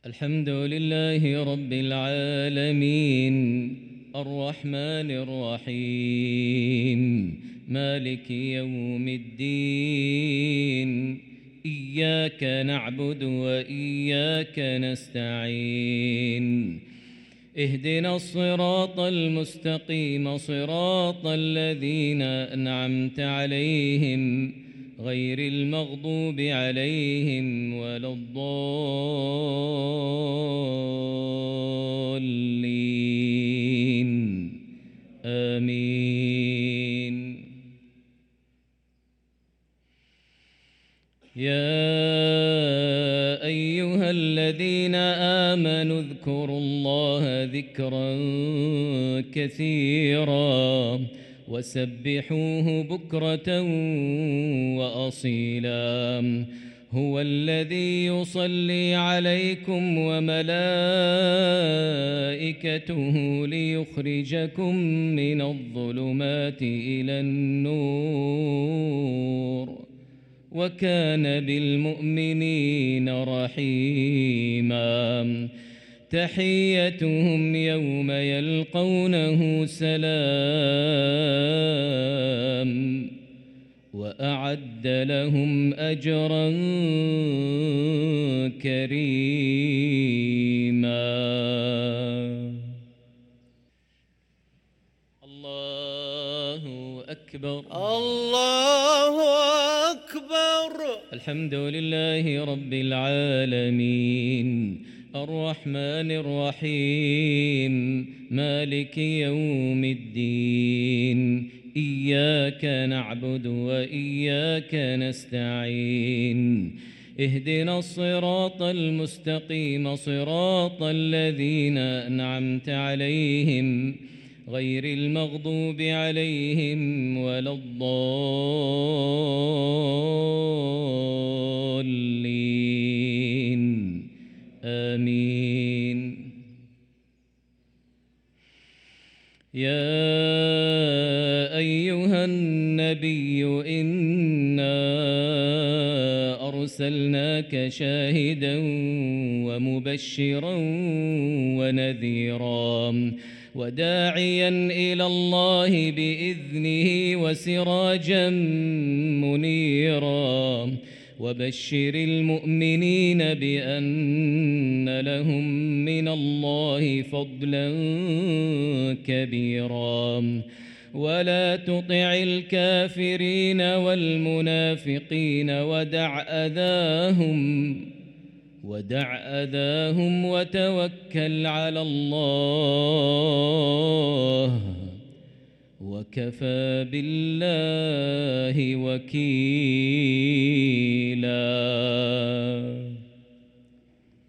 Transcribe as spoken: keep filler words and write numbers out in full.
الحمد لله رب العالمين الرحمن الرحيم مالك يوم الدين إياك نعبد وإياك نستعين اهدنا الصراط المستقيم صراط الذين أنعمت عليهم غير المغضوب عليهم ولا الضالين آمين. يا أيها الذين آمنوا اذكروا الله ذكرا كثيرا وسبحوه بكرة وأصيلا هو الذي يصلي عليكم وملائكته ليخرجكم من الظلمات إلى النور وكان بالمؤمنين رحيما تحيتهم يوم يلقونه سلام وأعد لهم أجرا كريما. الله أكبر الله أكبر. الحمد لله رب العالمين الرحمن الرحيم مالك يوم الدين إياك نعبد وإياك نستعين اهدنا الصراط المستقيم صراط الذين أنعمت عليهم غير المغضوب عليهم ولا الضالين آمين. يا أيها النبي إنا أرسلناك شاهدا ومبشرا ونذيرا وداعيا إلى الله بإذنه وسراجا منيرا وبشر المؤمنين بأن لهم من الله فضلا كبيرا ولا تطع الكافرين والمنافقين ودع أذاهم ودع أذاهم وتوكل على الله وكفى بالله وكيلا.